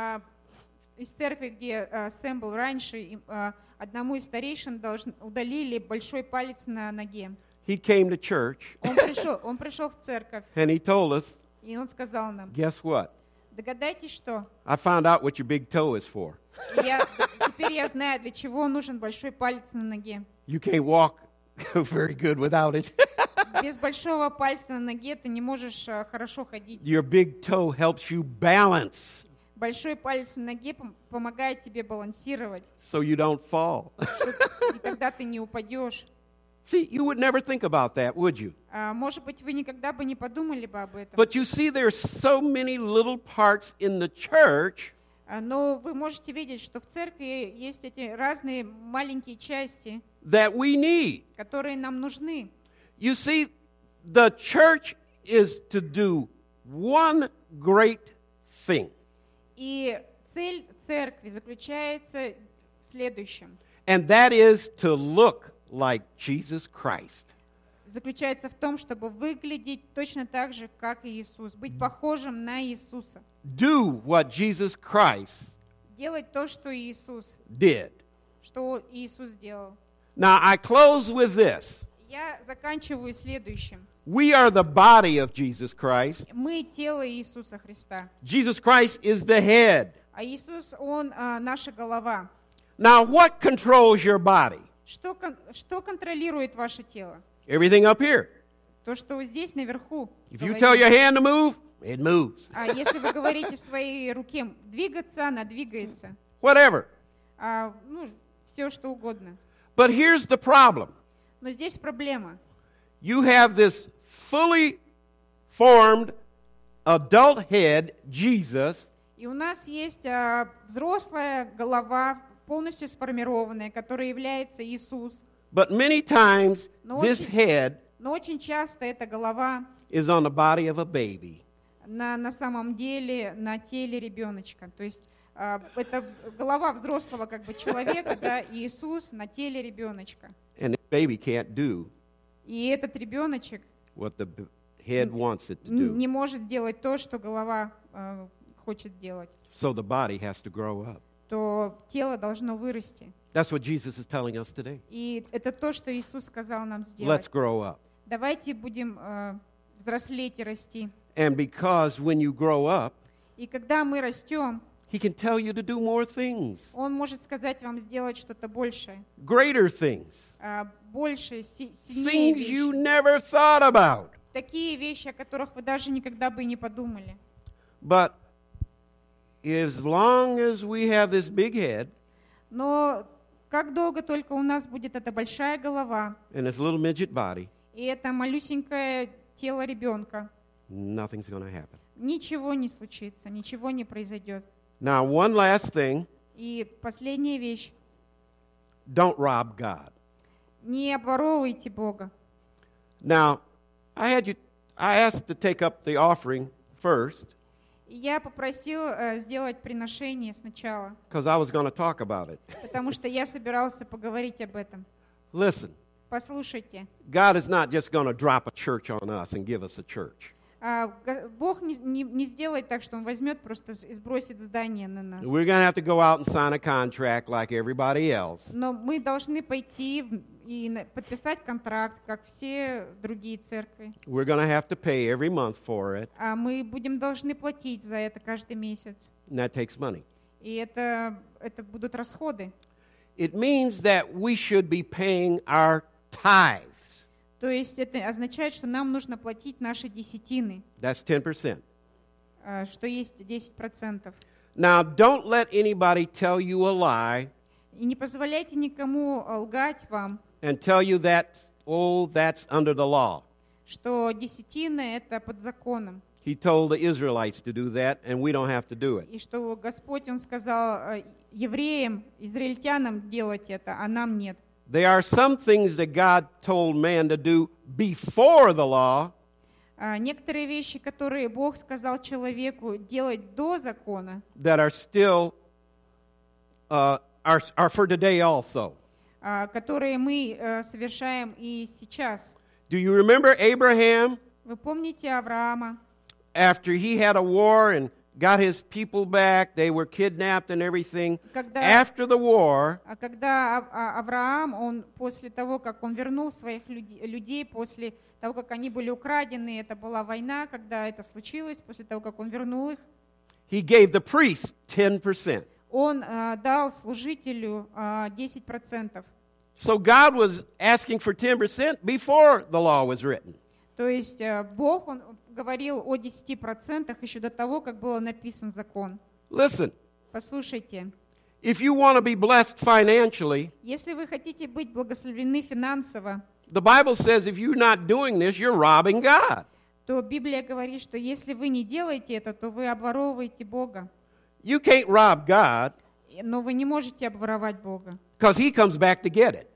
из церкви, где Сэм был раньше, одному из старейшин удалили большой палец на ноге. He came to church Он пришел в церковь, and he told us, и он сказал нам, guess what? догадайтесь, что? I found out what your big toe is for. Теперь я знаю, для чего нужен большой палец на ноге. You can't walk very good without it. Без большого пальца на ноге ты не можешь хорошо ходить. Your big toe helps you balance Большой палец на ноге помогает тебе балансировать, so you don't fall. и тогда ты не упадешь. See, you would never think about that, would you? Может быть, вы никогда бы не подумали бы об этом. But you see, there's so many little parts in the church Но вы можете видеть, что в церкви есть эти разные маленькие части, that we need. которые нам нужны. You see, the church is to do one great thing, И цель церкви заключается в следующем. and that is to look like Jesus Christ. Заключается в том, чтобы выглядеть точно так же, как и Иисус, быть похожим на Иисуса. Do what Jesus Christ Делать то, что Иисус, did. что Иисус сделал. Now, I close with this. Я заканчиваю следующим. We are the body of Jesus Christ. Мы тело Иисуса Христа. Jesus Christ is the head. А Иисус, Он наша голова. Now, what controls your body? Что контролирует ваше тело? Everything up here. То, что здесь наверху. If you tell your hand to move, it moves. А если вы говорите своей руке двигаться, она двигается. Whatever. Все что угодно. But here's the problem. Но здесь проблема. You have this fully formed adult head, Jesus, И у нас есть взрослая голова, полностью сформированная, которая является Иисус. but many times Но this очень- head Но очень часто эта голова is on the body of a baby. на самом деле на теле ребеночка. То есть это голова взрослого как бы человека, да, и Иисус на теле ребеночка. And the baby can't do И этот ребеночек what the head wants it to do. не может делать то, что голова хочет делать. So the body has to grow up. То тело должно вырасти. That's what Jesus is telling us today. И это то, что Иисус сказал нам сделать. Let's grow up. Давайте будем взрослеть и расти. And because when you grow up, И когда мы растем, He can tell you to do more things, Он может сказать вам сделать что-то большее. greater things, Больше, сильнее things вещи. you never thought about. Такие вещи, о которых вы даже никогда бы и не подумали. But as long as we have this big head Но как долго только у нас будет эта большая голова and this little midget body, и это малюсенькое тело ребенка, nothing's going to happen. ничего не случится, ничего не произойдет. Now, one last thing, И последняя вещь. don't rob God. Не обворовывайте Бога. Now, I asked to take up the offering first И я попросил сделать приношение сначала, because I was going to talk about it. потому что я собирался поговорить об этом. Listen, Послушайте, God is not just going to drop a church on us and give us a church. Бог не сделает так, что Он возьмет просто и сбросит здание на нас. We're going to have to go out and sign a contract like everybody else. Но мы должны пойти и подписать контракт, как все другие церкви. We're going to have to pay every month for it, А мы должны платить за это каждый месяц. and that takes money. И это будут расходы. It means that we should be paying our tithes. То есть это означает, что нам нужно платить наши десятины, That's 10%. что есть 10%. Now, don't let anybody tell you a lie И не позволяйте никому лгать вам, and tell you that, oh, that's under the law. что десятины — это под законом. He told the Israelites to do that, and we don't have to do it. И что Господь, Он сказал евреям, израильтянам делать это, а нам нет. There are some things that God told man to do before the law Некоторые вещи, которые Бог сказал человеку делать до закона, that are still are for today also. которые мы совершаем и сейчас. Do you remember Abraham Вы помните Авраама? after he had a war and got his people back, they were kidnapped and everything. After the war, Когда Авраам, он после того, как он вернул своих людей, после того, как они были украдены, это была война, когда это случилось, после того, как он вернул их, he gave the priest 10%. он дал служителю 10%. So God was asking for 10% before the law was written. То есть Бог, Он говорил о 10% еще до того, как был написан закон. Listen, Послушайте, if you want to be blessed financially, если вы хотите быть благословлены финансово, the Bible says if you're not doing this, you're robbing God. то Библия говорит, что если вы не делаете это, то вы обворовываете Бога. You can't rob God Но вы не можете обворовать Бога. because He comes back to get it.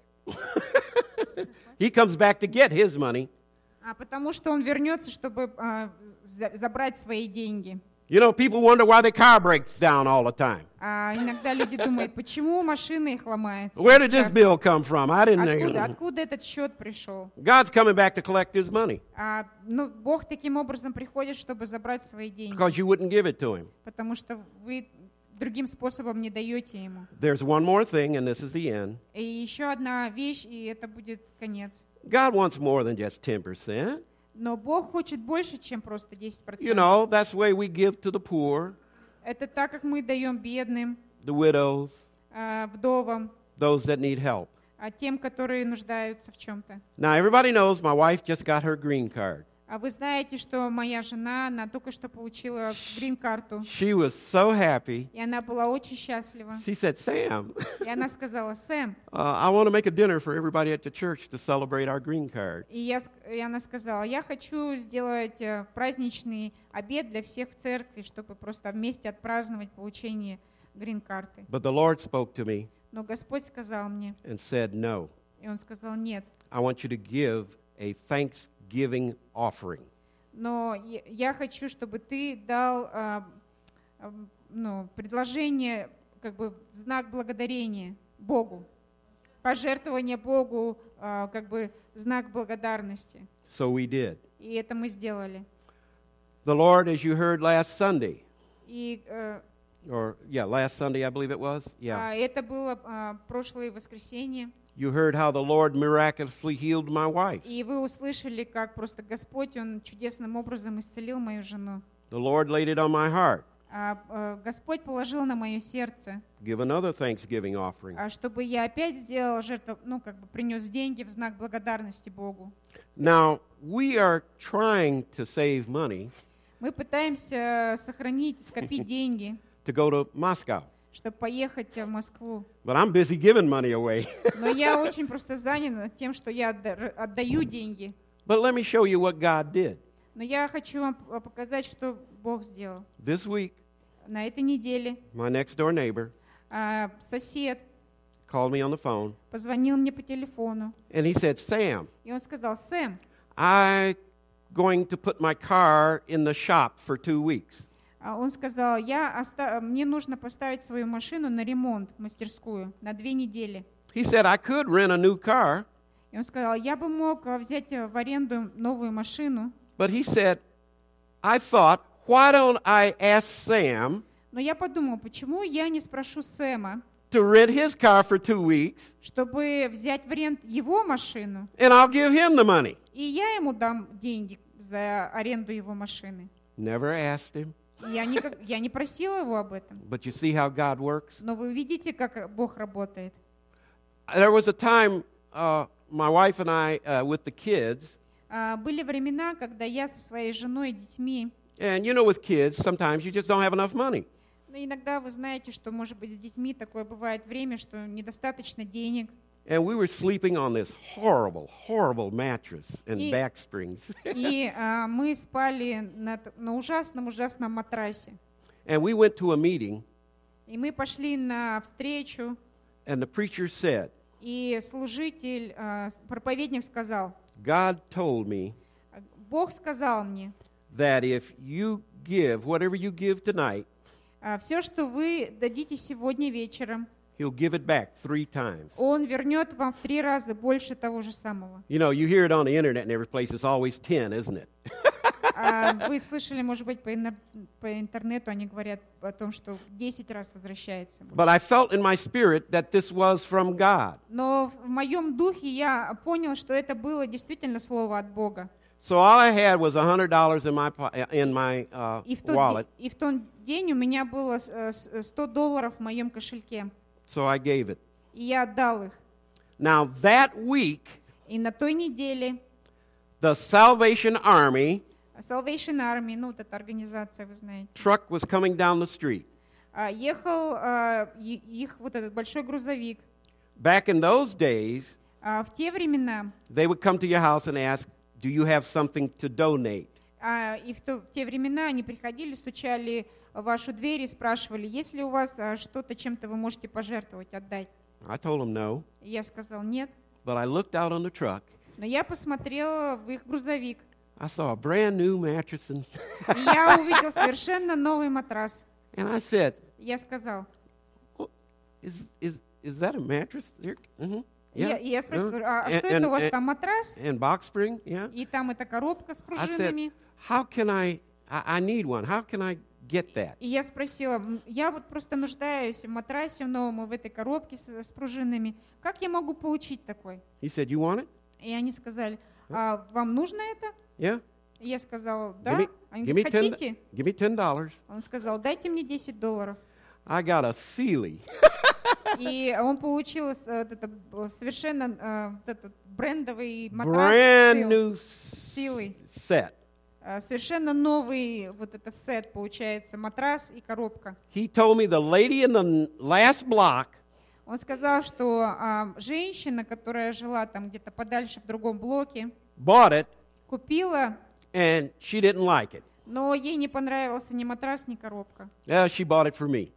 He comes back to get His money. Потому что Он вернется, чтобы забрать свои деньги. You know, people wonder why their car breaks down all the time. Иногда люди думают, почему машина их ломается. Where did this bill come from? I didn't know. Откуда этот счет пришел? God's coming back to collect His money Ну, Бог таким образом приходит, чтобы забрать свои деньги. because you wouldn't give it to Him. Потому что вы другим способом не даете Ему. There's one more thing, and this is the end. И еще одна вещь, и это будет конец. God wants more than just 10%. Но Бог хочет больше, чем просто 10%. You know, that's the way we give to the poor, Это так, как мы даем бедным, the widows, вдовам, those that need help. тем, которые нуждаются в чем-то. Now, everybody knows my wife just got her green card. Вы знаете, что моя жена, она только что получила грин-карту. She was so happy. И она была очень счастлива. She said, Sam, И она сказала, Сэм, I want to make a dinner for everybody at the church to celebrate our green card. и она сказала, я хочу сделать праздничный обед для всех в церкви, чтобы просто вместе отпраздновать получение грин-карты. But the Lord spoke to me Но Господь сказал мне, and said, no, и Он сказал, нет. I want you to give a thanksgiving offering. Но я хочу, чтобы ты дал предложение как бы в знак благодарения Богу, пожертвование Богу как бы в знак благодарности. So we did. И это мы сделали. The Lord, as you heard last Sunday, И last Sunday I believe it was. Yeah. это было прошлое воскресенье. You heard how the Lord miraculously healed my wife. И вы услышали, как просто Господь, Он чудесным образом исцелил мою жену. The Lord laid it on my heart. Господь положил на мое сердце, Give another Thanksgiving offering. чтобы я опять сделал жертву, принес деньги в знак благодарности Богу. Now, we are trying to save money Мы пытаемся скопить деньги, to go to Moscow. чтобы поехать в Москву. But I'm busy giving money away. Но я очень просто занят тем, что я отдаю деньги. But let me show you what God did. Но я хочу вам показать, что Бог сделал. This week, На этой неделе my next door neighbor сосед called me on the phone, позвонил мне по телефону, and he said, Sam, и он сказал: Сэм, I'm going to put my car in the shop for 2 weeks. он сказал, мне нужно поставить свою машину на ремонт в мастерскую на 2 недели. He said, I could rent a new car, И он сказал, я бы мог взять в аренду новую машину, but he said, I thought, why don't I ask Sam но я подумал, почему я не спрошу Сэма, to rent his car for 2 weeks, чтобы взять в аренду его машину, and I'll give him the money. и я ему дам деньги за аренду его машины. Never asked him, И я не просила его об этом. but you see how God works? Но вы видите, как Бог работает. There was a time, my wife and I, with the kids, Были времена, когда я со своей женой и детьми, and you know with kids, sometimes you just don't have enough money. но иногда вы знаете, что, может быть, с детьми такое бывает время, что недостаточно денег. And we were sleeping on this horrible, horrible mattress and И- back springs. И мы спали на ужасном матрасе. And we went to a meeting, И мы пошли на встречу, and the preacher said, и служитель, проповедник сказал, God told me Бог сказал мне, that if you give whatever you give tonight, все, что вы дадите сегодня вечером, He'll give it back 3 times. Он вернет вам в 3 раза больше того же самого. You know, you hear it on the internet and every place, it's always 10, isn't it? Вы слышали, может быть, по интернету они говорят о том, что 10 раз возвращается. But I felt in my spirit that this was from God. Но в моем духе я понял, что это было действительно слово от Бога. So all I had was $100 in my И wallet. в тот день у меня было $100 в моем кошельке. So I gave it. И я отдал их. Now that week, И на той неделе the Salvation Army Salvation Army, вот эта организация, вы знаете, truck was coming down the street. ехал их вот этот большой грузовик. Back in those days, В те времена, they would come to your house and ask, do you have something to donate? и в те времена они приходили, стучали в вашу дверь и спрашивали, есть ли у вас что-то, чем-то вы можете пожертвовать, отдать. I told them no, И я сказал нет. but I looked out on the truck. Но я посмотрела в их грузовик, I saw a brand new mattress and и я увидел совершенно новый матрас. I said, Я сказал, well, is that a mattress? Mm-hmm. и я спросил, а And- что это у вас and- там, матрас? And box spring, yeah. И там эта коробка с I пружинами. said, how can I need one. How can I get that? И я спросила, я вот просто нуждаюсь в матрасе новом и в этой коробке с пружинами. Как я могу получить такой? He said, you want it? И они сказали, вам нужно это? Yeah. И я сказала, Give да. me, Они give me говорят, хотите? give me $10. Он сказал, дайте мне $10. I got a Sealy. И он получил совершенно этот брендовый матрас Brand с new силой. set. Совершенно новый вот этот сет получается, матрас и коробка. He told me the lady in the last block Он сказал, что женщина, которая жила там где-то подальше в другом блоке, bought it купила, and she didn't like it. но ей не понравился ни матрас, ни коробка. Yeah, she bought it for me.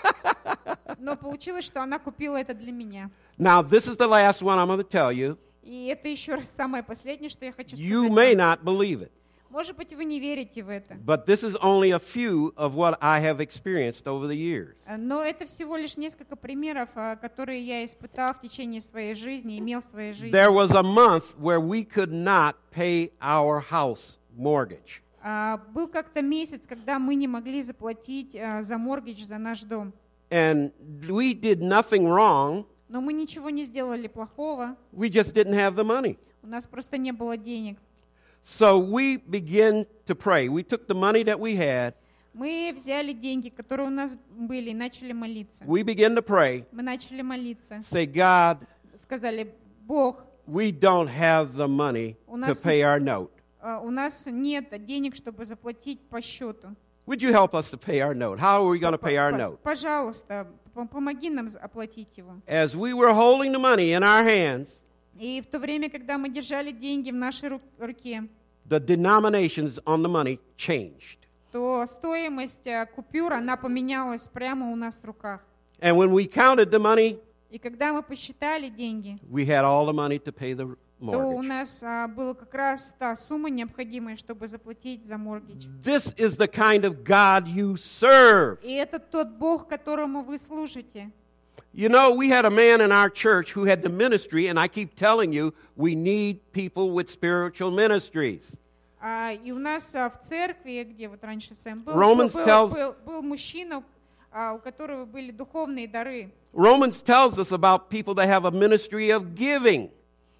Но получилось, что она купила это для меня. Now, this is the last one I'm going to tell you. И это еще раз самое последнее, что я хочу You сказать. may not believe it. Может быть, вы не верите в это. but this is only a few of what I have experienced over the years. Но это всего лишь несколько примеров, которые я испытал в течение своей жизни, имел в своей жизни. There was a month where we could not pay our house mortgage. Был как-то месяц, когда мы не могли заплатить за моргидж, за наш дом. And we did nothing wrong. Но мы ничего не сделали плохого. We just didn't have the money. У нас просто не было денег. So we began to pray. We took the money that we had. Мы взяли деньги, которые у нас были, и начали молиться. We began to pray. Мы начали молиться. Say, God, Сказали: Бог, we don't have the money to pay our note. у нас нет денег, чтобы заплатить по счету. Would you help us to pay our note? How are we going to pay our note? Пожалуйста, помоги нам оплатить его. As we were holding the money in our hands, И в то время, когда мы держали деньги в нашей руке, the denominations on the money changed. то стоимость купюр, она поменялась прямо у нас в руках. And when we counted the money, И когда мы посчитали деньги, we had all the money to pay the то у mortgage. нас была как раз та сумма необходимая, чтобы заплатить за моргидж. This is the kind of God you serve. И это тот Бог, которому вы служите. You know, we had a man in our church who had the ministry, and I keep telling you, we need people with spiritual ministries. И у нас в церкви, где вот раньше Сэм был, был мужчина, у которого были духовные дары. Romans tells us about people that have a ministry of giving.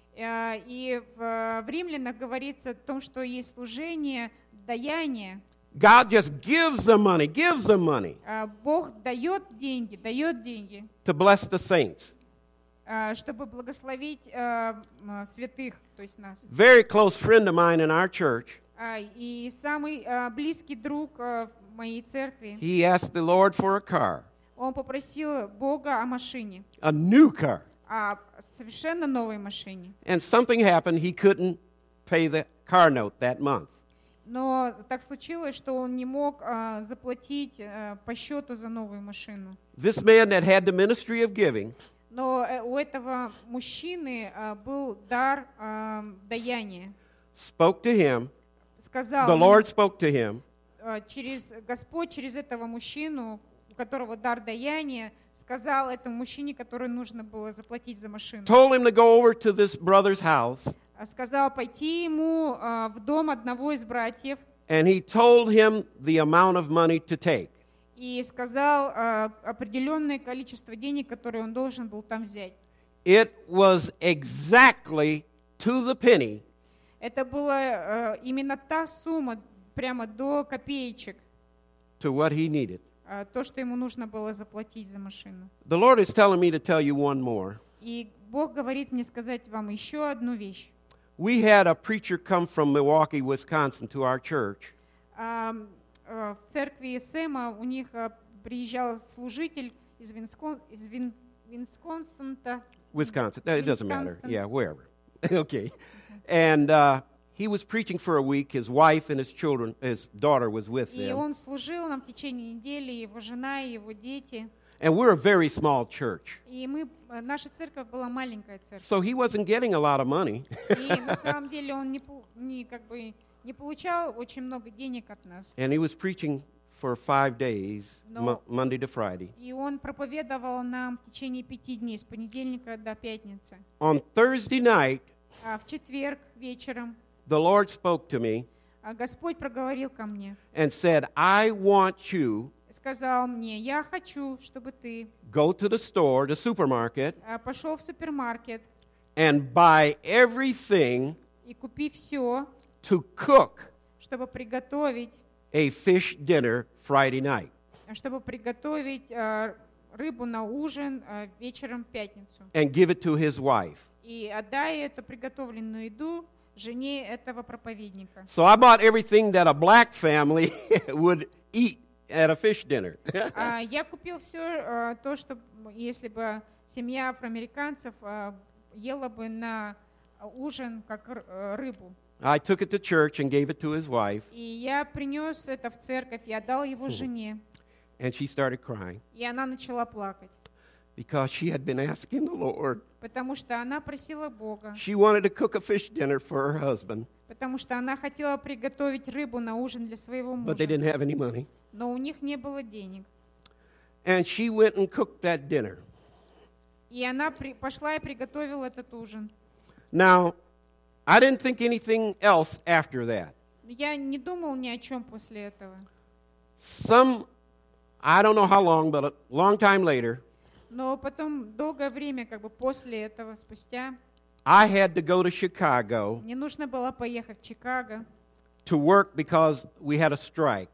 И в Римлянах говорится о том, что есть служение, даяние. God just gives them money, Бог дает деньги to bless the saints. Чтобы благословить святых, то есть нас. Very close friend of mine in our church. И самый близкий друг в моей церкви, He asked the Lord for a car, он попросил Бога о машине, a new car. о совершенно новой машине. And something happened, he couldn't pay the car note that month. Но так случилось, что он не мог заплатить по счету за новую машину. This man that had the ministry of giving, Но у этого мужчины был дар даяния. spoke to him, Сказал the ему, Lord spoke to him, Господь через этого мужчину, у которого дар даяния, сказал этому мужчине, который нужно было заплатить за машину. told him to go over to this brother's house, Сказал пойти ему в дом одного из братьев and he told him the amount of money to take. и сказал определенное количество денег, которые он должен был там взять. It was exactly to the penny Это была именно та сумма, прямо до копеечек, to what he needed. то, что ему нужно было заплатить за машину. The Lord is telling me to tell you one more. И Бог говорит мне сказать вам еще одну вещь. We had a preacher come from Milwaukee, Wisconsin to our church. В церкви Сэма у них приезжал служитель из Висконсина. Wisconsin. It doesn't matter. Wisconsin. Yeah, wherever. Okay. And he was preaching for a week. His wife and his children, his daughter was with И them. он служил нам в течение недели, его жена и его дети. And we're a very small church. И наша церковь была маленькая церковь. So he wasn't getting a lot of money. И на самом деле он не получал очень много денег от нас. And he was preaching for 5 days, No. Monday to Friday. И он проповедовал нам в течение 5 дней, с понедельника до пятницы. On Thursday night, А в четверг вечером the Lord spoke to me Господь проговорил ко мне, and said, I want you сказал мне: я хочу, чтобы ты go to the store, the supermarket, пошел в супермаркет and buy everything и купи все, to cook чтобы приготовить a fish dinner Friday night. Рыбу на ужин вечером в пятницу. And give it to his wife. И отдай эту приготовленную еду жене этого проповедника. So I bought everything that a black family would eat at a fish dinner. Я купил все то, что если бы семья афроамериканцев ела бы на ужин как рыбу. I took it to church and gave it to his wife, И я принес это в церковь и отдал его жене. and she started crying И она начала плакать, because she had been asking the Lord. потому что она просила Бога, She wanted to cook a fish dinner for her husband, потому что она хотела приготовить рыбу на ужин для своего but they мужа, didn't have any money. но у них не было денег. And she went and cooked that dinner. И она пошла и приготовила этот ужин. Now, I didn't think anything else after that. Я не думал ни о чем после этого. I don't know how long, but a long time later, Но потом долгое время, как бы после этого, спустя, I had to go to Chicago мне нужно было поехать в Чикаго. to work because we had a strike.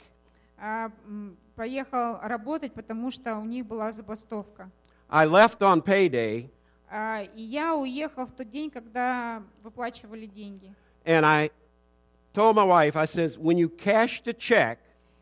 Поехал работать, потому что у них была забастовка. I left on payday, И я уехал в тот день, когда выплачивали деньги. and I told my wife, I says, when you cash the check,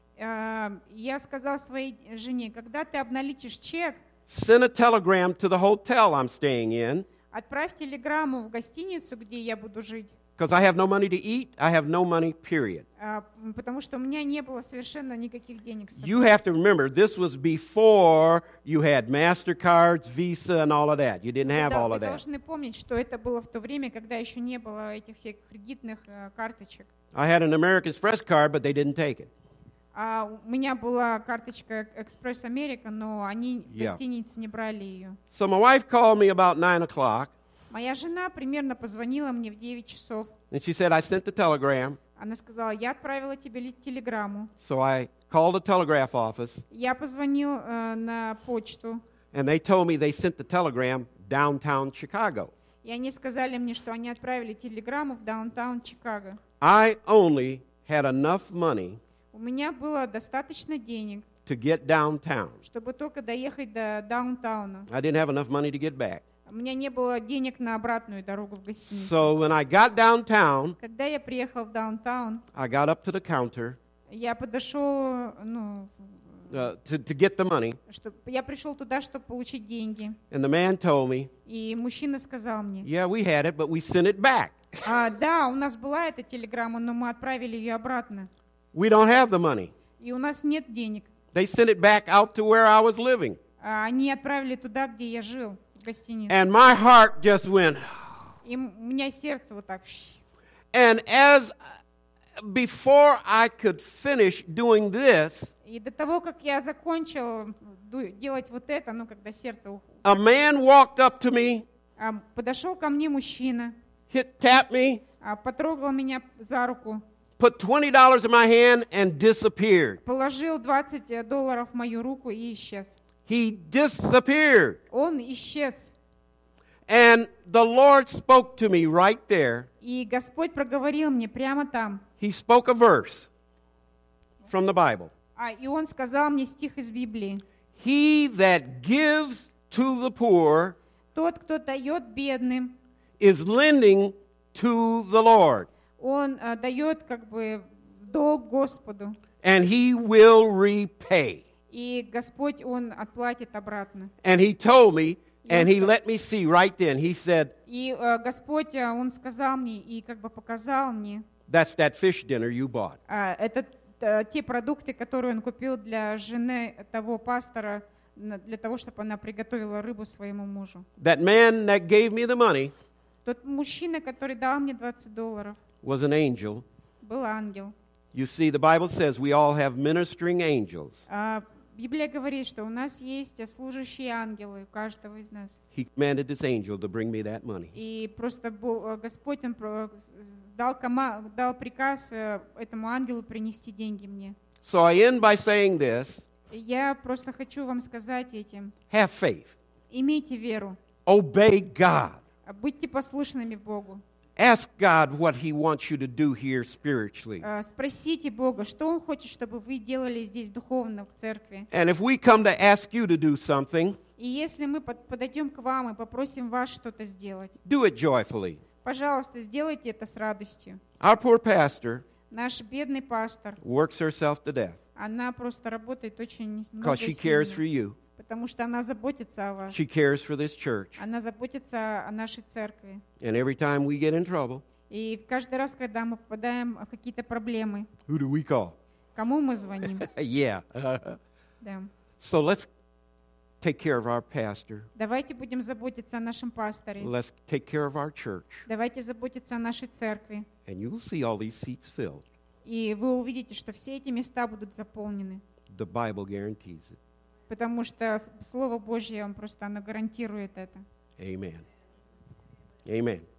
Я сказал своей жене, когда ты обналичишь чек, send a telegram to the hotel I'm staying in, отправь телеграмму в гостиницу, где я буду жить, because I have no money to eat, I have no money, period. потому что у меня не было совершенно никаких денег с собой. You have to remember, this was before you had MasterCards, Visa, and all of that. You didn't have all Вы of that. должны помнить, что это было в то время, когда еще не было этих всех кредитных карточек. I had an American Express card, but they didn't take it. У меня была карточка Экспресс Америка, но они в Yeah. гостинице не брали ее. So my wife called me about 9 o'clock, Моя жена примерно позвонила мне в 9 часов. and she said, I sent the telegram. Она сказала, я отправила тебе телеграмму. So I called the telegraph office, Я позвонил на почту, and they told me they sent the telegram downtown Chicago. и они сказали мне, что они отправили телеграмму в даунтаун Чикаго. I only had enough money У меня было достаточно денег, to get downtown. чтобы только доехать до даунтауна. I didn't have enough money to get back. У меня не было денег на обратную дорогу в гостиницу. So when I got downtown, Когда я приехал в даунтаун, I got up to the counter я подошел, to get the money, я пришел туда, чтобы получить деньги. and the man told me, И мужчина сказал мне, yeah, we had it, but we sent it back. да, у нас была эта телеграмма, но мы отправили ее обратно. We don't have the money. И у нас нет денег. They sent it back out to where I was living. Они отправили туда, где я жил, в гостиницу. And my heart just went. И у меня сердце вот так. And before I could finish doing this, И до того, как я закончил делать вот это, когда сердце a man walked up to me, подошел ко мне мужчина, tapped me, потрогал меня за руку, put $20 in my hand and disappeared. положил $20 в мою руку и исчез. He disappeared. Он исчез. And the Lord spoke to me right there. И Господь проговорил мне прямо там. He spoke a verse from the Bible. И Он сказал мне стих из Библии. He that gives to the poor Тот, кто дает бедным, is lending to the Lord, он дает как бы долг Господу. and He will repay. И Господь, Он отплатит обратно. And He told me, and He let me see right then. He said, И Господь, Он сказал мне и как бы показал мне, that's that fish dinner you bought. это те продукты, которые Он купил для жены того пастора, для того, чтобы она приготовила рыбу своему мужу. That man that gave me the money Тот мужчина, который дал мне $20, was an angel. был ангел. You see, the Bible says we all have ministering angels. Библия говорит, что у нас есть служащие ангелы у каждого из нас. He commanded this angel to bring me that money. И просто Господь Он дал приказ этому ангелу принести деньги мне. So I end by saying this. Я просто хочу вам сказать этим. Have faith. Имейте веру. Obey God. Будьте послушными Богу. Ask God what He wants you to do here spiritually. Спросите Бога, что Он хочет, чтобы вы делали здесь духовно в церкви. And if we come to ask you to do something, И если мы подойдем к вам и попросим вас что-то сделать, do it joyfully. пожалуйста, сделайте это с радостью. Our poor pastor Наш бедный пастор, works herself to death она просто работает очень много because she cares for сильно, you. потому что она заботится о вас. She cares for this church. Она заботится о нашей церкви. And every time we get in trouble, И каждый раз, когда мы попадаем в какие-то проблемы, who do we call? кому мы звоним? Yeah. Да. So let's take care of our pastor. Давайте будем заботиться о нашем пасторе. Let's take care of our church. Давайте заботиться о нашей церкви. And you will see all these seats filled. И вы увидите, что все эти места будут заполнены. The Bible guarantees it. Потому что Слово Божье, оно гарантирует это. Amen. Amen.